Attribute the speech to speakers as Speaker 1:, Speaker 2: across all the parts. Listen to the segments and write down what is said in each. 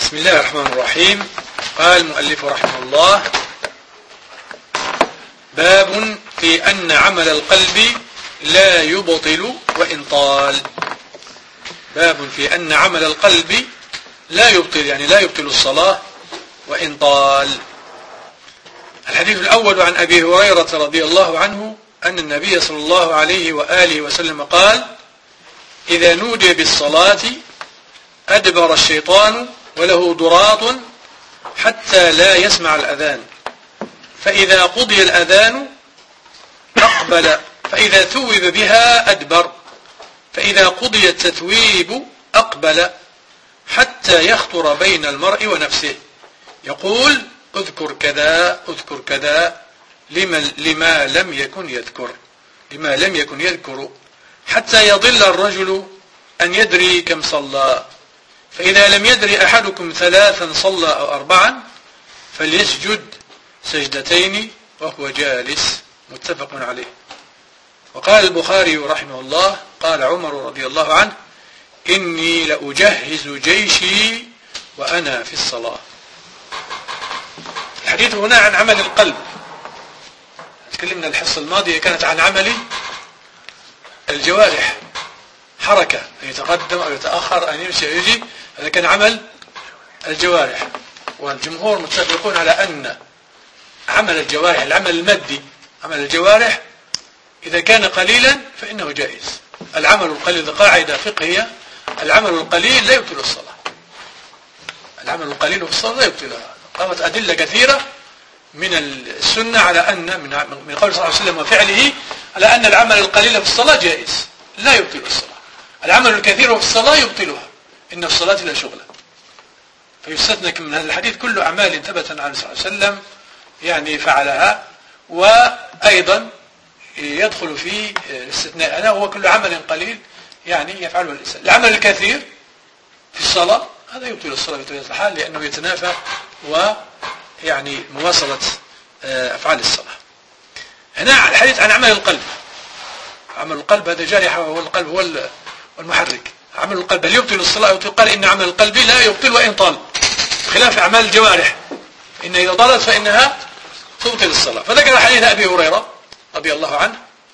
Speaker 1: بسم الله الرحمن الرحيم. قال المؤلف رحمه الله: باب في أن عمل القلب لا يبطل وإن طال. باب في أن عمل القلب لا يبطل، يعني لا يبطل الصلاة وإن طال. الحديث الأول عن أبي هريرة رضي الله عنه أن النبي صلى الله عليه وآله وسلم قال: إذا نودي بالصلاة أدبر الشيطان وله ضراط حتى لا يسمع الأذان، فإذا قضي الأذان أقبل، فإذا ثوب بها أدبر، فإذا قضي التثويب أقبل، حتى يخطر بين المرء ونفسه يقول: اذكر كذا اذكر كذا، لما لم يكن يذكر، حتى يضل الرجل أن يدري كم صلى، فإذا لم يدري أحدكم 3 صلى أو 4 فليسجد سجدتين وهو جالس. متفق عليه. وقال البخاري رحمه الله: قال عمر رضي الله عنه: إني لأجهز جيشي وأنا في الصلاة. الحديث هنا عن عمل القلب. تكلمنا الحصة الماضية كانت عن عمل الجوارح، حركة، أن يتقدم أو يتأخر، أن يمشي أو يجي، هذا كان عمل الجوارح. والجمهور متفقون على أن عمل الجوارح، العمل المادي، عمل الجوارح إذا كان قليلا فإنه جائز. العمل القليل، قاعدة فقهية: العمل القليل لا يبطل الصلاة. العمل القليل في الصلاة لا يبطلها. قامت أدلة كثيرة من السنة على أن من قول صلى الله عليه وسلم وفعله على أن العمل القليل في الصلاة جائز لا يبطل الصلاة. العمل الكثير في الصلاة يبطلها، إن الصلاة لا شغل. فيستثنى من هذا الحديث كل أعمال ثبت عن صلى الله عليه وسلم يعني فعلها، وأيضا يدخل في الاستثناء هذا هو كل عمل قليل يعني يفعله الإنسان. العمل الكثير في الصلاة هذا يبطل الصلاة بطبيعة الحال، لأنه يتنافى ويعني مواصلة أفعال الصلاة. هنا الحديث عن عمل القلب. عمل القلب هذا جارحة، وهو القلب هو المحرك. عمل القلب هل يبطل الصلاة؟ قال إن عمل القلب لا يبطل وإن طال، بخلاف أعمال الجوارح إن إذا طالت فإنها تبطل الصلاة. فذكر حديث أبي هريرة رضي الله عنه،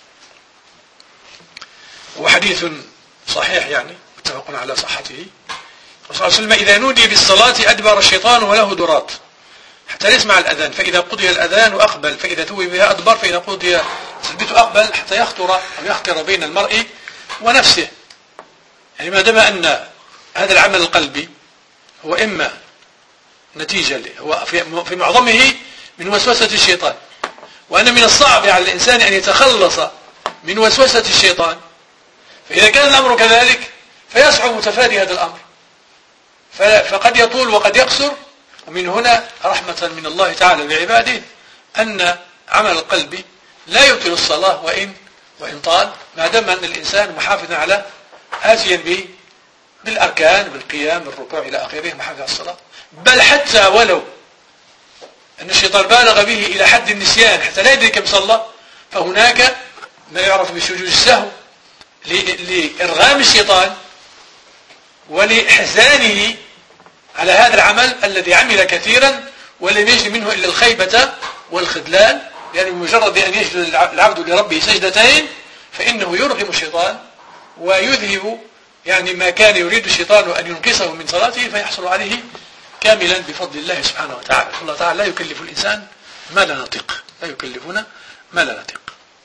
Speaker 1: وحديث صحيح يعني متفق على صحته. صلى الله عليه وسلم: إذا نودي بالصلاة أدبر الشيطان وله ضراط حتى يسمع الأذان، فإذا قضي الأذان أقبل، فإذا ثوب بها أدبر، فإذا قضي تثبيته أقبل، حتى يخطر بين المرء ونفسه. يعني ما دام أن هذا العمل القلبي هو إما نتيجة هو في معظمه من وسوسة الشيطان، وأن من الصعب على الإنسان أن يتخلص من وسوسة الشيطان، فإذا كان الأمر كذلك فيصعب تفادي هذا الأمر، فقد يطول وقد يقصر. ومن هنا رحمة من الله تعالى بعباده أن عمل القلب لا يبطل الصلاة وإن طال، ما دام أن الإنسان محافظ على آتيا بالأركان، بالقيام، بالركوع إلى آخره، محافظ على الصلاة. بل حتى ولو أن الشيطان بالغ به إلى حد النسيان حتى لا يدري كم صلى، فهناك ما يعرف بسجود السهو لإرغام الشيطان ولإحزانه على هذا العمل الذي عمل كثيرا ولم يجد منه إلا الخيبة والخذلان. يعني بمجرد أن يسجد العبد لربه سجدتين فإنه يرغم الشيطان ويذهب يعني ما كان يريد الشيطان أن ينقصه من صلاته، فيحصل عليه كاملا بفضل الله سبحانه وتعالى. الله تعالى لا يكلف الإنسان ما لا نطيق، لا يكلفنا ما لا نطيق.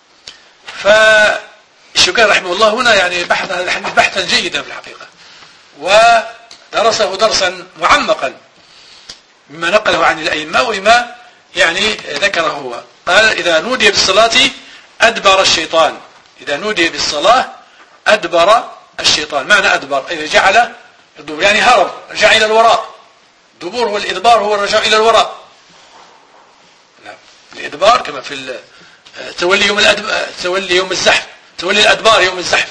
Speaker 1: فالشوكاني رحمه الله هنا يعني بحث هذا الحديث بحثا جيدا في الحقيقة، ودرسه درسا معمقا مما نقله عن الأئمة وما يعني ذكره هو. قال: إذا نودي بالصلاة أدبر الشيطان. إذا نودي بالصلاة أدبر الشيطان. معنى أدبر إذا جعل الدبر يعني هرب، رجع إلى الوراء. الدبور هو الإدبار، هو الرجوع إلى الوراء. الإدبار كما في تولي يوم الزحف، تولي الأدبار يوم الزحف،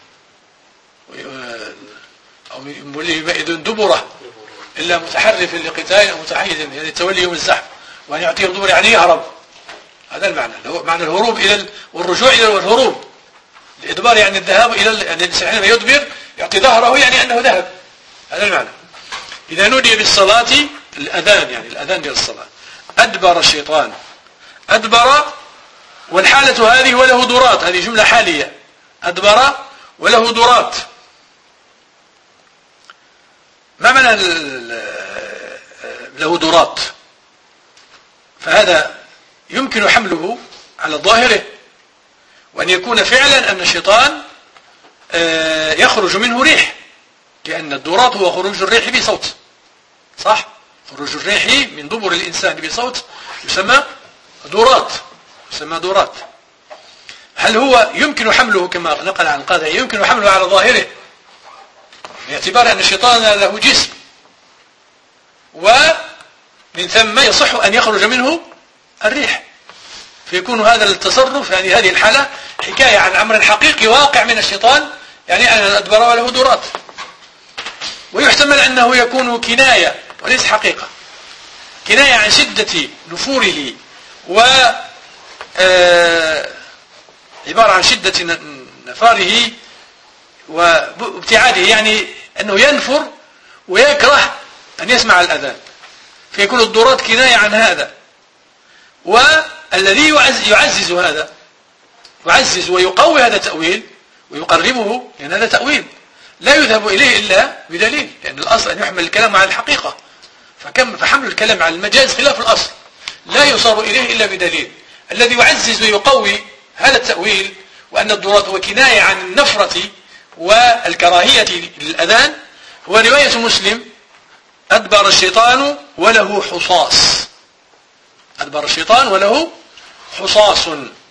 Speaker 1: أو يومئذ دبره إلا متحرف لقتال أو متحيز، يعني تولي يوم الزحف، وأن يعطيه الدبر يعني يهرب. هذا المعنى، معنى الهروب والرجوع إلى الهروب. الإدبار يعني الذهاب إلى، يعني الإنسان حينما يدبر يعطي ظهره يعني أنه ذهب، هذا المعنى. إذا نودي بالصلاة الأذان، يعني الأذان ديال الصلاة، أدبر الشيطان. أدبر، والحالة هذه وله درات، هذه جملة حالية. أدبر وله درات. ما معنى له درات؟ فهذا يمكن حمله على ظاهره، وأن يكون فعلا أن الشيطان يخرج منه ريح، لأن الدرات هو خروج الريح بصوت، صح؟ خروج الريح من دبر الإنسان بصوت يسمى درات، يسمى درات. هل هو يمكن حمله كما نقل عن القاضي، يمكن حمله على ظاهره باعتبار أن الشيطان له جسم، ومن ثم يصح أن يخرج منه الريح، فيكون هذا التصرف، يعني هذه الحالة حكاية عن أمر حقيقي واقع من الشيطان، يعني أن أدبر وله درات. ويحتمل أنه يكون كناية وليس حقيقة، كناية عن شدة نفوره عبارة عن شدة نفاره وابتعاده، يعني أنه ينفر ويكره أن يسمع الأذان، فيكون الضرات كناية عن هذا. والذي يعزز هذا، يعزز ويقوي هذا التأويل ويقربه، لأن هذا تأويل لا يذهب إليه إلا بدليل، لأن الأصل أن يحمل الكلام على الحقيقة، فحمل الكلام على المجاز خلاف الأصل، لا يصار إليه إلا بدليل. الذي يعزز ويقوي هذا التأويل وأن الضرات هو كناية عن النفرة والكراهية للأذان هو رواية مسلم: أدبر الشيطان وله حصاص. أدبر الشيطان وله حصاص.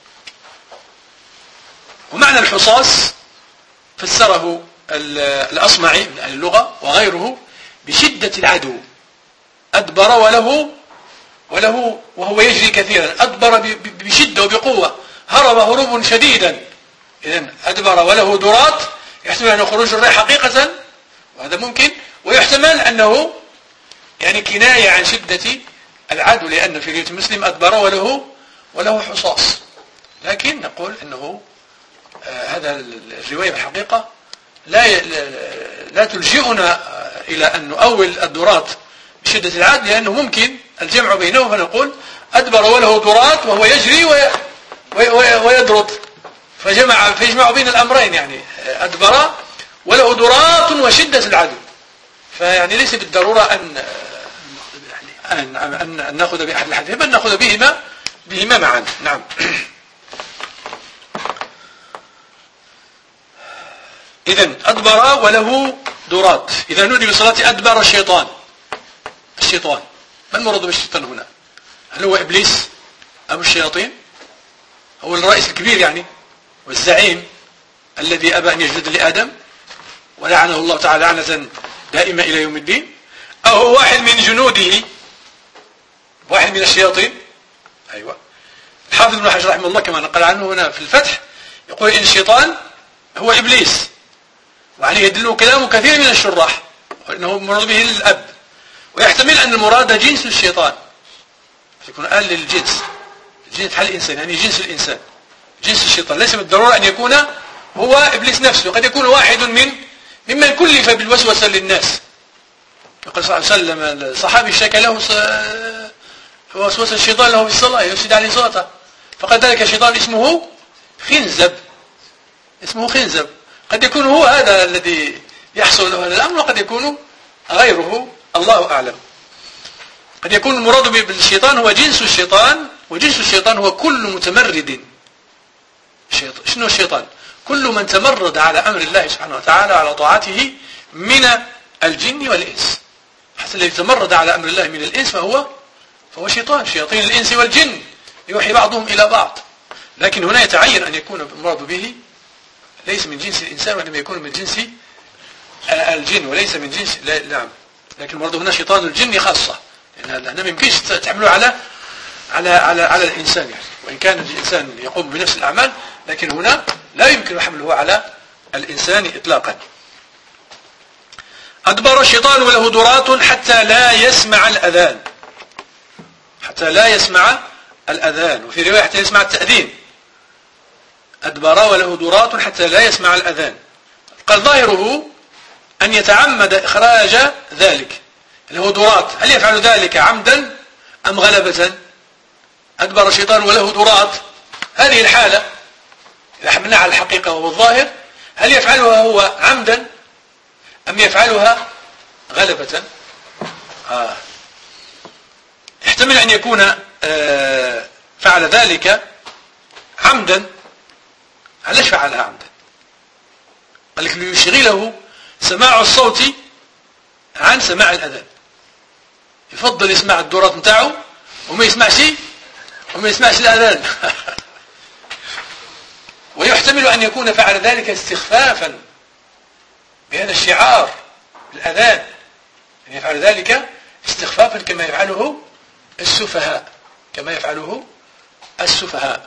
Speaker 1: ومعنى الحصاص فسره الأصمعي من أهل اللغة وغيره بشدة العدو. أدبر وهو يجري كثيرا، أدبر بشدة وبقوة، هرب هروب شديدا. إذن أدبر وله درات، يحتمل أنه خروج الريح حقيقة، وهذا ممكن، ويحتمل أنه يعني كناية عن شدة العدو، لأن في رواية مسلم أدبر وله حصاص. لكن نقول أنه هذا الرواية بالحقيقة لا تلجئنا إلى أن نؤول الدرات بشدة العدو، لأنه ممكن الجمع بينه، فنقول أدبر وله درات وهو يجري ويدرد، فيجمع بين الأمرين، يعني أدبر وله درات وشدة العدو. فيعني ليس بالضرورة أن نأخذ بأحد الحديثين، بل نأخذ بهما معا. نعم. إذن أدبر وله درات. إذا نودي بصلاة أدبر الشيطان. ما المراد بالشيطان هنا؟ هل هو إبليس أم الشياطين؟ هو الرئيس الكبير يعني والزعيم الذي أبى أن يسجد لآدم ولعنه الله تعالى لعنة دائمة إلى يوم الدين؟ أو هو واحد من جنوده، واحد من الشياطين؟ أيوة. الحافظ ابن حجر رحمه الله كما نقل عنه هنا في الفتح يقول إن الشيطان هو إبليس، وعليه يدل كلام كثير من الشراح وإنه مراد به الأب، ويحتمل أن المراد جنس الشيطان، يكون آل للجنس، جنس حال الإنسان، يعني جنس الإنسان، جنس الشيطان، ليس بالضرورة أن يكون هو إبليس نفسه، قد يكون واحد ممن كلف بالوسوسة للناس. يقول صلى الله عليه وسلم الصحابي اشتكى له وسوس الشيطان له في الصلاة يفسد عليه صلاته، فقال ذلك الشيطان اسمه خنزب. قد يكون هو هذا الذي يحصل له هذا الأمر، وقد يكون غيره، الله أعلم. قد يكون المراد بالشيطان هو جنس الشيطان، وجنس الشيطان هو كل متمرد. شنو الشيطان؟ كل من تمرد على أمر الله سبحانه وتعالى على طاعته من الجن والإنس. حتى الذي تمرد على أمر الله من الإنس فهو شيطان، شياطين الإنس والجن يوحي بعضهم إلى بعض. لكن هنا يتعين أن يكون المراد به ليس من جنس الإنسان، وإنما يكون من جنس الجن وليس من جنس نعم. لكن المراد هنا شيطان الجن خاصة، لأنه ما يمكنش تعمله على الإنسان يعني. وإن كان الإنسان يقوم بنفس الأعمال، لكن هنا لا يمكن حمله على الإنسان إطلاقا. أدبر الشيطان وله درات حتى لا يسمع الأذان، وفي رواية حتى يسمع التأذين. أدبر وله درات حتى لا يسمع الأذان. قال ظاهره أن يتعمد إخراج ذلك، له درات، هل يفعل ذلك عمدا أم غلبة؟ أدبر شيطان وله درات، هذه الحالة إذا حملنا على الحقيقة والظاهر، هل يفعلها هو عمدا أم يفعلها غلبة؟ يحتمل أن يكون فعل ذلك عمدا. علاش فعلها عمدا؟ قال لك ليشغله سماع الصوت عن سماع الأذان، يفضل يسمع الدورات نتاعو وما يسمعش الأذان. ويحتمل أن يكون فعل ذلك استخفافا بهذا الشعار الأذان، أن يفعل ذلك استخفافا كما يفعله السفهاء.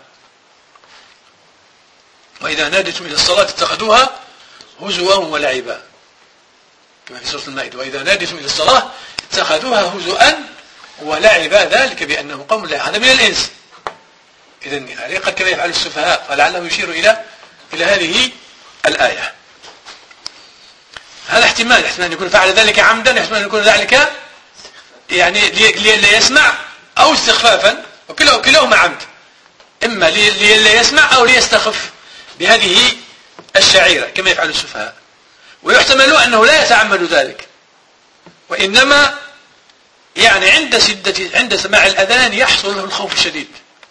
Speaker 1: وإذا نادتم إلى الصلاة اتخذوها هزوا ولعبا، كما في سورة المائدة، وإذا نادتم إلى الصلاة اتخذوها هزوا ولعبا ذلك بأنهم قوم لا. هذا من الإنس، إذن عليقا كما يفعل السفهاء، فلعله يشير إلى هذه الآية. هذا احتمال أن يكون فعل ذلك عمدا، احتمال أن يكون ذلك يعني ليلا يسمع أو استخفافا، وكلاهما عمد، إما ليلا يسمع أو ليستخف بهذه الشعيرة كما يفعل السفهاء. ويحتمل أنه لا يتعمد ذلك، وإنما يعني عند سماع الأذان يحصل له الخوف الشديد،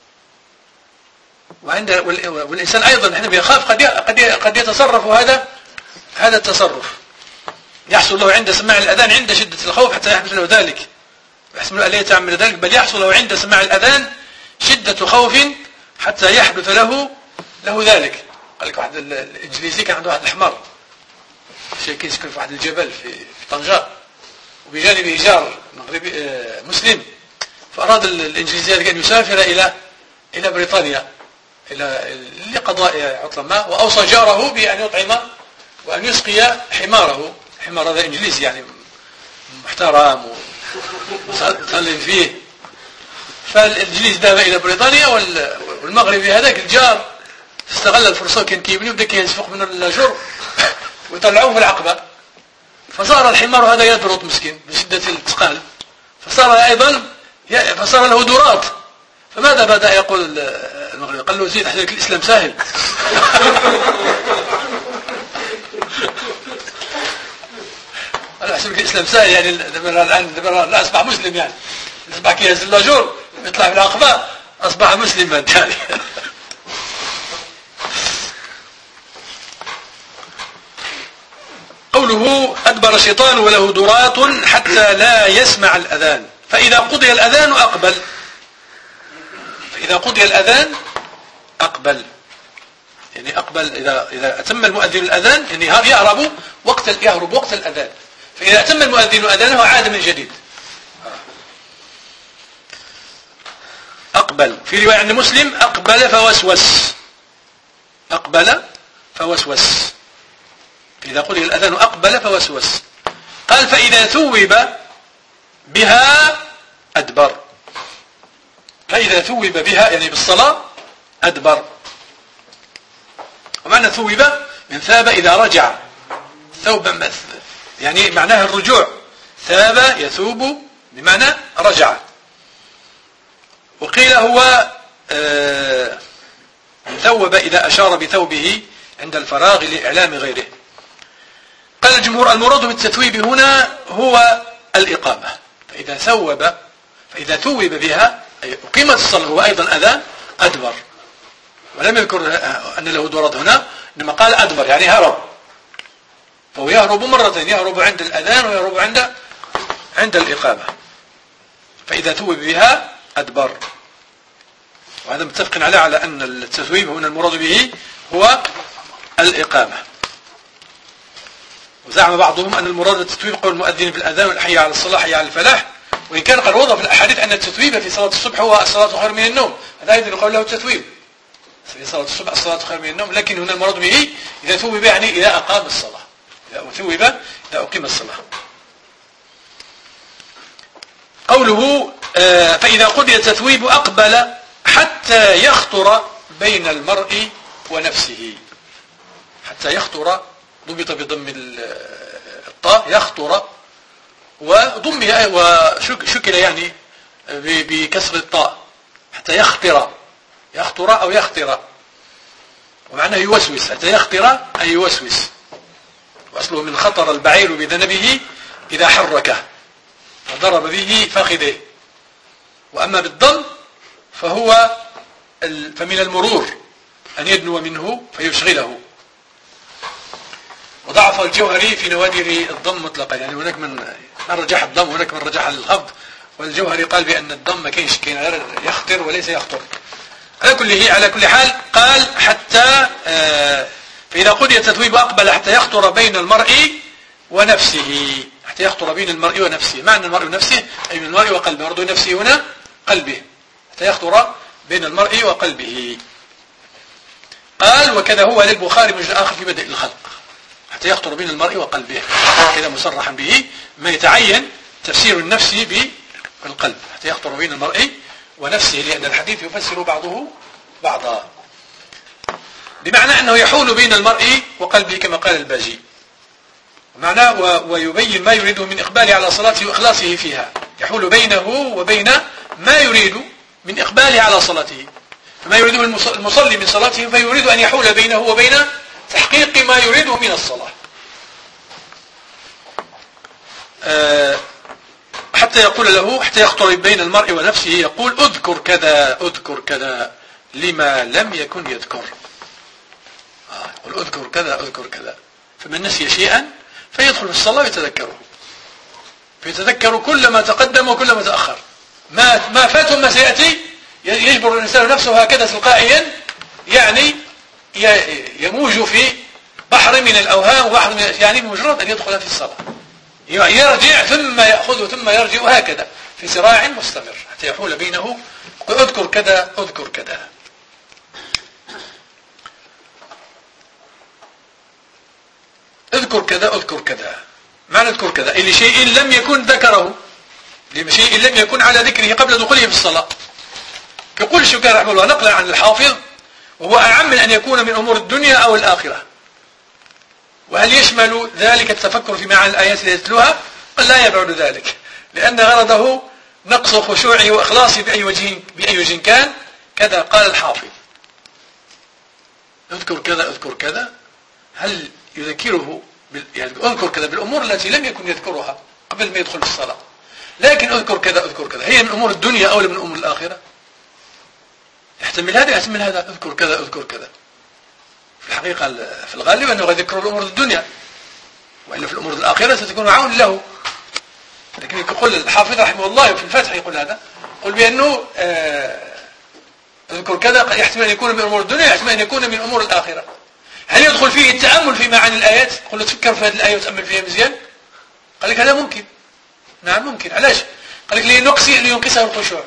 Speaker 1: والإنسان أيضا حينما يخاف قد يتصرف هذا التصرف، يحصل له عند سماع الأذان عند شدة الخوف حتى يحدث له ذلك. يحتمل أن لا يتعمد ذلك، بل يحصل له عند سماع الأذان شدة خوف حتى يحدث له ذلك. قال لك واحد الإنجليزي كان عنده واحد الحمار شيء يسكن في واحد الجبل في طنجة، وبجانبه جار مغربي مسلم، فأراد الإنجليزي هذا أن يسافر إلى بريطانيا لقضاء عطلة ما، وأوصى جاره بأن يطعم وأن يسقي حماره. حمار هذا إنجليزي يعني محترم وصلي فيه. فالإنجليز ذهب إلى بريطانيا، والمغربي هذاك الجار استغل الفرصة وكان كيبني وبدأ ينسفق من الجر ويطلعوه في العقبة، فصار الحمار هذا يدرط مسكين من شدة الثقال، فصار له درات. فماذا بدأ يقول المغربي؟ قال له زيد حديث الإسلام سهل. أنا أحسب الإسلام سهل، يعني الآن أصبح مسلم، يعني أصبح كيهز اللاجور يطلع في العقبة أصبح مسلما تالي. قوله أدبر الشيطان وله درات حتى لا يسمع الأذان، فإذا قضي الأذان أقبل. يعني أقبل إذا أتم المؤذن الأذان، يعني يهرب وقت الأذان، فإذا أتم المؤذن أذانه عاد من جديد. أقبل. في رواية عند مسلم أقبل فوسوس. إذا قضي الأذان أقبل فوسوس. قال فإذا ثوب بها أدبر. فإذا ثوب بها يعني بالصلاة أدبر. ومعنى ثوب من ثاب إذا رجع، ثوب يعني معناه الرجوع، ثاب يثوب بمعنى رجع. وقيل هو ثوب إذا أشار بثوبه عند الفراغ لإعلام غيره. قال الجمهور المراد بالتثويب هنا هو الإقامة. فإذا ثوب بها أي أقيمت الصلاة هو أيضا أذان أدبر، ولم يذكر أن له دورات هنا، إنما قال أدبر يعني هرب، فهو يهرب مرتين، يهرب عند الأذان ويهرب عند الإقامة. فإذا ثوب بها أدبر، وهذا متفق على أن التثويب هنا المراد به هو الإقامة. وزعم بعضهم أن المراد التثويب قول المؤذن بالأذان والحي على الصلاة حي على الفلاح، وإن كان قد وضع في الأحاديث أن التثويب في صلاة الصبح هو الصلاة خير من النوم، هذا أيضا يقول له التثويب في صلاة الصبح الصلاة خير من النوم، لكن هنا المراد به إذا ثوب يعني إذا أقام الصلاة، إذا ثوب إذا أقيم الصلاة. قوله فإذا قضي التثويب أقبل حتى يخطر بين المرء ونفسه. حتى يخطر ضبط بضم الطاء، يخطر، وضمها وشكل يعني بكسر الطاء حتى يخطر أو يخطر، ومعناه يوسوس، حتى يخطر أي يوسوس، وأصله من خطر البعير بذنبه إذا حركه فضرب به فخذه. وأما بالضم فمن المرور أن يدنو منه فيشغله. وضعف الجوهري في نوادر الضم مطلقا، يعني هناك من رجح الضم وهناك من رجح الخفض، والجوهري قال بأن الضم ما كاينش، كاين غير يخطر وليس يخطر. على كل حال قال حتى فإذا قضي التثويب أقبل حتى يخطر بين المرء ونفسه، حتى يخطر بين المرء ونفسه. معنى المرء ونفسه أي من المرء وقلبه، برضو نفسه هنا قلبه، حتى يخطر بين المرء وقلبه. قال وكذا هو للبخاري من آخر في بدء الخلق، حتى يخطر بين المرء وقلبه، كذا مصرحا به، ما يتعين تفسير النفس بالقلب، حتى يخطر بين المرء ونفسه، لأن الحديث يفسر بعضه بعضا، بمعنى أنه يحول بين المرء وقلبه كما قال الباجي. معناه ويبين ما يريده من إقباله على صلاته وإخلاصه فيها، يحول بينه وبين ما يريد من إقباله على صلاته، فما يريده المصلي من صلاته فيريد أن يحول بينه وبين تحقيق ما يريده من الصلاة. حتى يقول له حتى يخطر بين المرء ونفسه، يقول اذكر كذا اذكر كذا لما لم يكن يذكر. يقول اذكر كذا اذكر كذا، فمن نسي شيئا فيدخل في الصلاة فيتذكر كل ما تقدم وكل ما تأخر، ما فات وما سيأتي، يجبر الإنسان نفسه هكذا تلقائيا، يعني يموج في بحر من الأوهام وبحر من يعني بمجرد أن يدخل في الصلاة يرجع ثم يأخذ ثم يرجع، هكذا في صراع مستمر حتى يحول بينه. اذكر كذا اذكر كذا. اذكر كذا اذكر كذا، معنى اذكر كذا أي لشيء لم يكن ذكره، لشيء لم يكن على ذكره قبل دخوله في الصلاة. يقول الشوكاني رحمه الله نقلا عن الحافظ، وهو أعم من أن يكون من أمور الدنيا أو الآخرة. وهل يشمل ذلك التفكر في معاني الآيات التي يتلوها؟ قال لا يبعد ذلك، لأن غرضه نقص خشوعه وإخلاصه بأي وجه كان. كذا قال الحافظ اذكر كذا اذكر كذا، هل يذكره يعني اذكر كذا بالأمور التي لم يكن يذكرها قبل ما يدخل في الصلاة، لكن اذكر كذا اذكر كذا هي من أمور الدنيا أو من أمور الآخرة؟ يحتمل هذا يحتمل هذا، اذكر كذا اذكر كذا. في الحقيقة في الغالب أنه قد يذكر الأمور الدنيا، وإلا في الأمور الآخرة ستكون عون له. لكن يقول الحافظ رحمه الله في الفتح يقول هذا، يقول بأنه اذكر كذا يحتمل أن يكون من أمور الدنيا، يحتمل أن يكون من أمور الآخرة. هل يدخل فيه التأمل في معاني الآيات؟ قل له تفكر في هذه الآية وتأمل فيها مزيان. قال لك هذا ممكن، نعم ممكن. علاش؟ قال لك لينقصه الخشوع.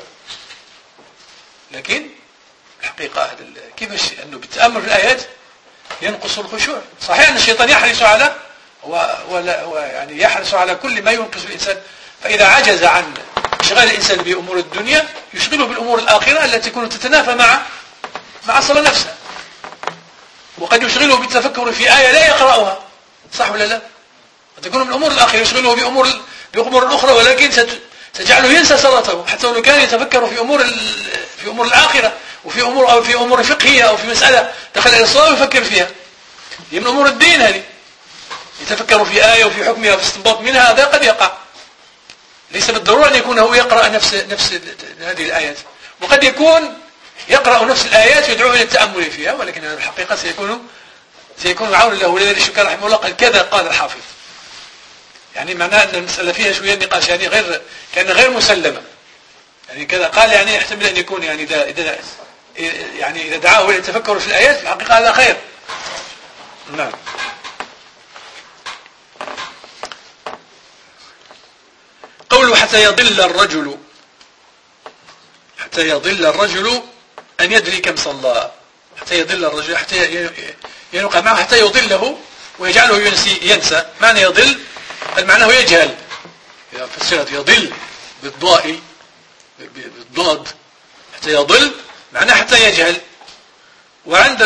Speaker 1: لكن الحقيقة كيفاش أنه بالتأمل في الآيات ينقص الخشوع؟ صحيح أن الشيطان يحرص على يعني يحرص على كل ما ينقص الإنسان، فإذا عجز عن إشغال الإنسان بأمور الدنيا يشغله بالأمور الآخرة التي تكون تتنافى مع الصلاة نفسها. وقد يشغله بالتفكر في آية لا يقرأها، صح ولا لا؟ قد تكون من الأمور الآخرة يشغله بأمور أخرى، ولكن تجعله ينسى صلاته، حتى لو كان يتفكر في أمور الآخرة وفي أمور أو في أمور فقهية أو في مسألة دخل إلى الصلاة ويفكر فيها. هي من أمور الدين هذه، يتفكر في آية وفي حكمها وفي استنباط منها، هذا قد يقع. ليس بالضرورة أن يكون هو يقرأ نفس هذه الآيات، وقد يكون يقرأ نفس الآيات ويدعو إلى التأمل فيها، ولكن الحقيقة سيكون عون له. ولذلك الشوكاني رحمه الله قال كذا قال الحافظ، يعني معناه أن المسألة فيها شوية نقاش، يعني غير مسلمة. يعني كذا قال يعني يحتمل أن يكون يعني إذا دعاه إلى التفكر في الآيات في الحقيقة هذا خير. نعم. قوله حتى يضل الرجل أن يدري كم صلى. حتى يضل الرجل، حتى ينقع معه، حتى يضله ويجعله ينسى. معنى يضل المعنى يجهل، إذا فسرت يضل بالضاد حتى يضل معناه حتى يجهل. وعند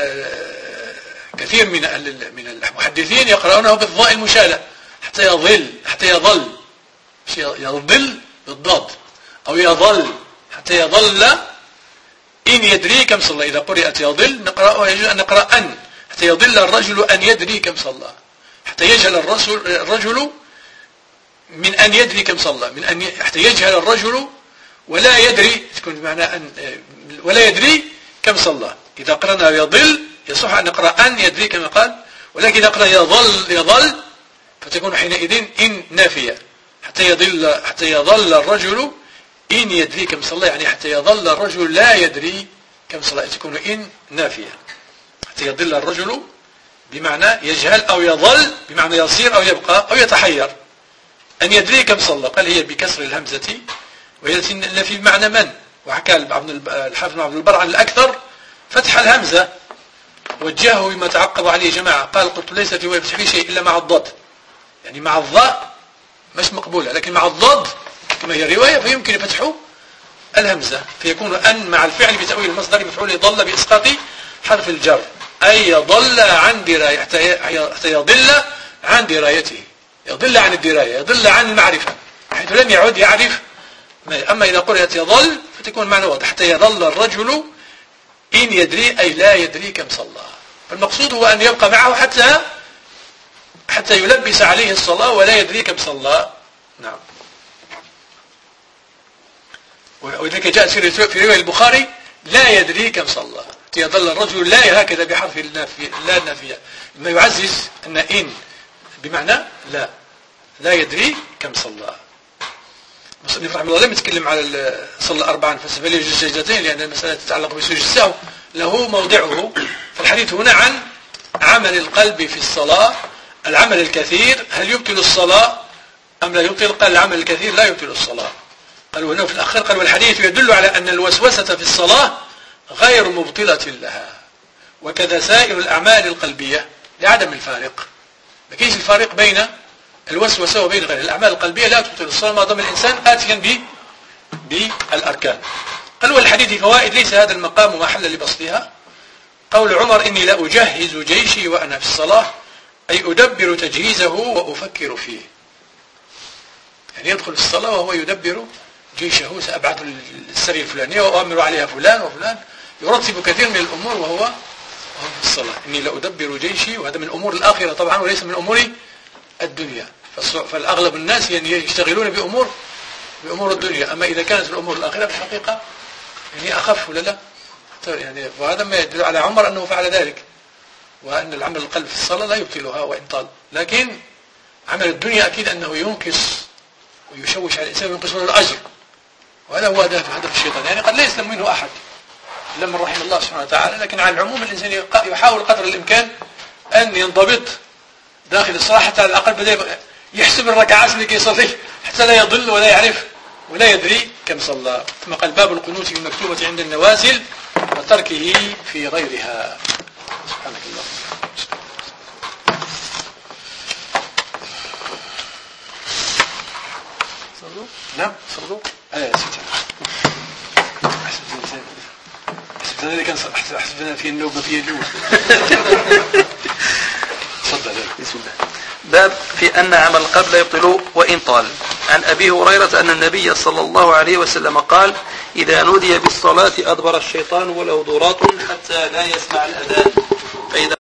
Speaker 1: كثير من المحدثين يقرأونه بالضاء المشالة، حتى يضل يضل بالضاد، أو يظل حتى يظل إن يدري كم صلى. إذا قرأت يضل نقرأ أن حتى يضل الرجل أن يدري كم صلى، حتى يجهل الرجل من أن يدري كم صلى، من أن حتى يجهل الرجل ولا يدري، تكون بمعنى أن ولا يدري كم صلى. إذا قرأنا يضل يصح أن نقرأ أن يدري كما قال، ولكن إذا قرأ يظل فتكون حينئذ إن نافية، حتى يظل الرجل إن يدري كم صلى، يعني حتى يظل الرجل لا يدري كم صلى، تكون إن نافية. حتى يضل الرجل بمعنى يجهل، أو يظل بمعنى يصير أو يبقى أو يتحير. أن يدري كم صلى قال هي بكسر الهمزة، وهي في معنى من، وحكى الحافظ بن عبد البر عن الأكثر فتح الهمزة، وجهه بما تعقب عليه جماعة، قال قلت ليس في شيء إلا مع الضاد، يعني مع الضاء مش مقبولة، لكن مع الضاد كما هي الرواية فيمكن فتح الهمزة، فيكون أن مع الفعل بتأويل المصدر مفعول ضل بإسقاط حرف الجر، أي يضل عن دراية، حتى يضل عن درايته، يضل عن الدراية، يضل عن المعرفة، حيث لم يعد يعرف. أما إذا قرأت يضل فتكون معنى واضح، حتى يضل الرجل إن يدري أي لا يدري كم صلى. فالمقصود هو أن يبقى معه حتى يلبس عليه الصلاة ولا يدري كم صلى. نعم. ولذلك جاء في رواية البخاري لا يدري كم صلى، حتى يظل الرجل لا هكذا بحرف لا النافية، ما يعزز أن إن بمعنى لا يدري كم صلى. مصنف رحمه الله لم يتكلم على صلى 4 فليجوز سجدتين، لأن المسألة تتعلق بسجود السهو له موضعه. فالحديث هنا عن عمل القلب في الصلاة، العمل الكثير هل يبطل الصلاة أم لا يبطل؟ قال العمل الكثير لا يبطل الصلاة. قالوا هنا في الأخير قال والحديث يدل على أن الوسوسة في الصلاة غير مبطلة لها، وكذا سائر الأعمال القلبية لعدم الفارق. ما كاينش الفارق بين الوسوسة وبين غير الأعمال القلبية، لا تبطل الصلاة ما دام الإنسان آتيا بالأركان. قال والحديث فوائد ليس هذا المقام محل لبسطها. قول عمر إني لا أجهز جيشي وأنا في الصلاة، أي أدبر تجهيزه وأفكر فيه، يعني يدخل في الصلاة وهو يدبر جيشه، سأبعث السرية الفلانية وأؤمر عليها فلان وفلان، يرتب كثير من الأمور وهو في الصلاة. إني لا أدبر جيشي، وهذا من أمور الآخرة طبعا وليس من أمور الدنيا، فالأغلب الناس يعني يشتغلون بأمور الدنيا، أما إذا كانت الأمور الآخرة في الحقيقة يعني أخف ولا لا، يعني وهذا ما يدل على عمر أنه فعل ذلك، وأن العمل القلب في الصلاة لا يبطلها وإن طال. لكن عمل الدنيا أكيد أنه ينقص ويشوش على الإنسان وينقص منه الأجر، وهذا هو هدف الشيطان. يعني قد لا يسلم منه أحد إلا من رحم الله سبحانه وتعالى، لكن على العموم الإنسان يحاول قدر الإمكان أن ينضبط داخل الصلاة، حتى على الأقل بدأ يحسب الركعات اللي يصلي حتى لا يضل ولا يعرف ولا يدري كم صلى. ثم قال باب القنوت في المكتوبة عند النوازل وتركه في غيرها. سبحانك اللهم. صلوا؟ نعم صلوا. حسبتنا اللي كان حسبتنا في النوبة في الأول. تفضل. بسم الله.
Speaker 2: باب في أن عمل القلب لا يبطل وإن طال. عن أبي هريرة أن النبي صلى الله عليه وسلم قال إذا نودي بالصلاة أدبر الشيطان وله ضراط حتى لا يسمع الأذان